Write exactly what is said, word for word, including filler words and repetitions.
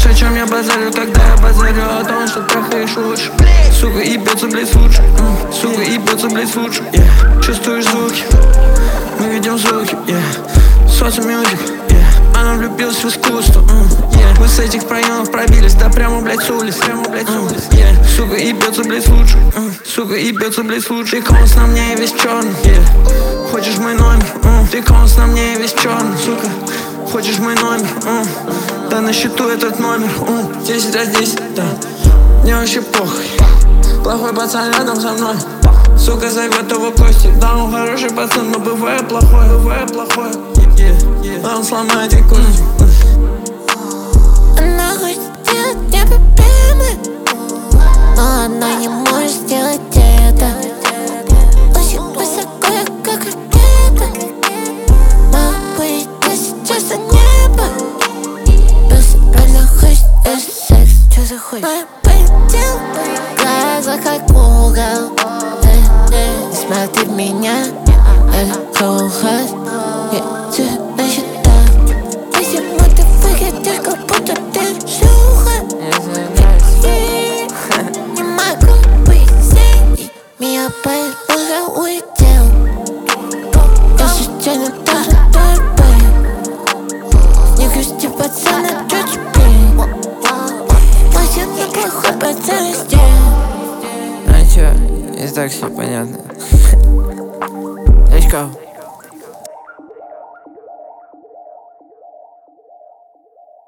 Знаешь, о чем я базарю, когда я базарю о том, что трахаешь лучше. Сука, ебется, блядь, лучше. mm. Сука, ебется, блядь, лучше. yeah. Чувствуешь звуки, мы видим звуки. yeah. Соца мюзик, yeah. Она влюбилась в искусство. mm. yeah. Мы с этих проемов пробились, да прямо, блядь, с улиц. Прямо, блядь, с улиц. yeah. Сука, ебется, блядь, лучше. mm. Сука, ебется, блядь, лучше. Ты конус на мне весь черный. yeah. Хочешь мой номер? mm. Ты конус на мне весь черный, сука. Хочешь мой номер? Mm. Да на счету этот номер. mm. десять раз десять, да. Мне вообще похуй. Плохой пацан рядом со мной. Сука, зовет его кости. Да, он хороший пацан, но бывает плохой, бывает плохой. yeah, yeah. Да, он сломает и кости. Она хочет сделать мне проблемы, но она не может сделать это. Очень высоко, я как ракета. Могу я сейчас за небо. Просто реально хочет этот секс. Что за хуй? Моя полетела в глазах как угол. Не смотри в меня, это хохот. Я тебя считаю. Почему ты выглядишь, как будто ты шлюха? Не могу быть с ней. Меня болит, уже улетел. Я случайно тоже тобой. Не грусти, пацан, а чё теперь? Мастер на плохой пацан здесь. А чё, и так все понятно. Let's go.